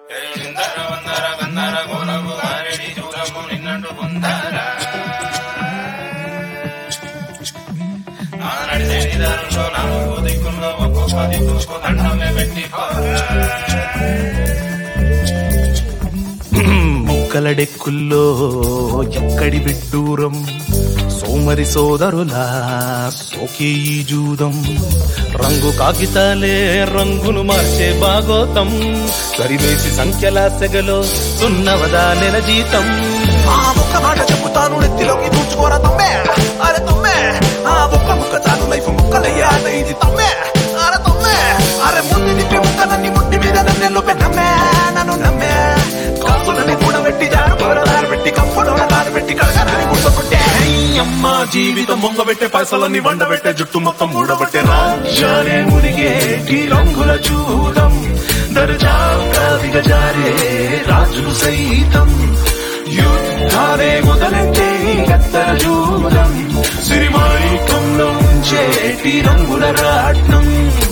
ముక్కలడెక్కుల్లో ఎక్కడి విడ్డూరం సోమరి సోదరులా సోకే ఈ జూదం రంగు కాగితాలే రంగును మార్చే భాగోతం సరివేసి సంఖ్యల సెగలో సున్నవదా నెల జీతం ఒక్క మాట చెప్పుతాను నెత్తిలోకి దూచుకోరా తమ్మే అరే తమ్మే ఒక్క ముక్క చాలు లైఫ్ ముక్కలయ్యాట ఇది తమ్మే అరే తమ్మే అరే ముందు నిప్పి ముక్కలన్నీ ముట్టి మీద నన్నెల్లో పెన్నమ్మే నన్ను నమ్మే కాపులని కూడబెట్టి జారు కూరదారు పెట్టి కంపులో దారి పెట్టి కడగరాని గుర్తుకుంటే అమ్మ జీవితం మొంగబెట్టే పైసలన్నీ వండబెట్టే జుట్టు మొత్తం మూడబెట్టే రాజ్యాలే మునిగేటి రంగుల చూడం దర్జాగా దిగజారే రాజులు సైతం యుద్ధాలే మొదలెట్టే గత్తర జూదం సిరిమాయికంలో ఉంచేటి రంగుల రాట్నం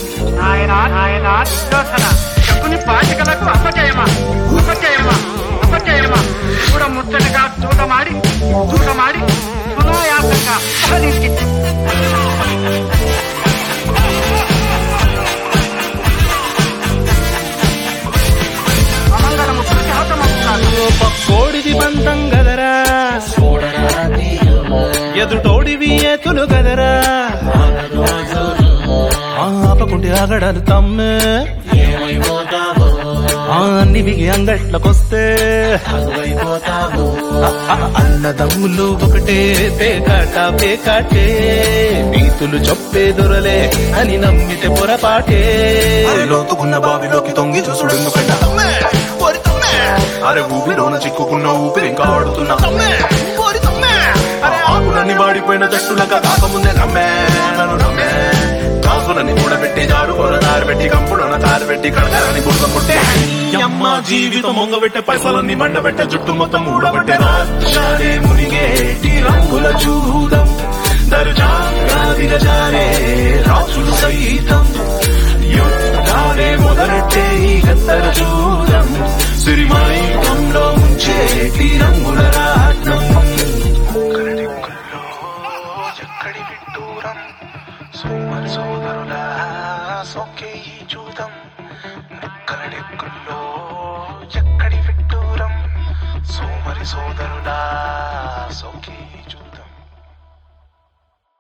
శకుని పాచికలకు అపజయమా ఉపజయమా అపజయమా చూడ ముచ్చటగా చూడమాడి సునాయాసంగా సాధించింది. అమంగళము ప్రతిహతమవుతాను పక్కోడిది బంధం గదరా ఎదుటోడివి ఏతులు గదరా ఆపకుంటే ఆగడాలు తమ్మే అన్నివిగి అంగట్లకొస్తే అన్నదమ్ములు ఒకటే పేకాటే నీతులు చెప్పే దొరలే అని నమ్మితే పొరపాటే లోతుకున్న బావిలోకి తొంగి చూసుడు ఎందుకంట అరే ఊపిలోన చిక్కుకున్న ఊపిరి ఇంకా ఆడుతున్నా అరే ఆకులన్నీ వాడిపోయిన జట్టులగా కాకముందే నమ్మే నన్ను నమ్మే కాకులని కూడబెట్టి జాడు కూరదారి పెట్టి కంపులోన తారు పెట్టి కడగరాని గుర్తం పుట్టే అమ్మ జీవితం మొంగబెట్టే పైసలన్నీ మండబెట్టే జుట్టు మొత్తం ఊడబెట్టే రాజ్యాలే మునిగేటి రంగుల చూదం దర్జాగా దిగజారే రాజులు సైతం యుద్ధాలే మొదలెట్టే ఈ గత్తర చూదం సిరిమాయికంలో ఉంచేటి రంగుల రాట్నం ఎక్కడి విడ్డూరం సోమరి సోదరులా సోకే ఈ జూదం ముక్కలడెక్కుల్లో ఎక్కడి విడ్డూరం సోమరి సోదరు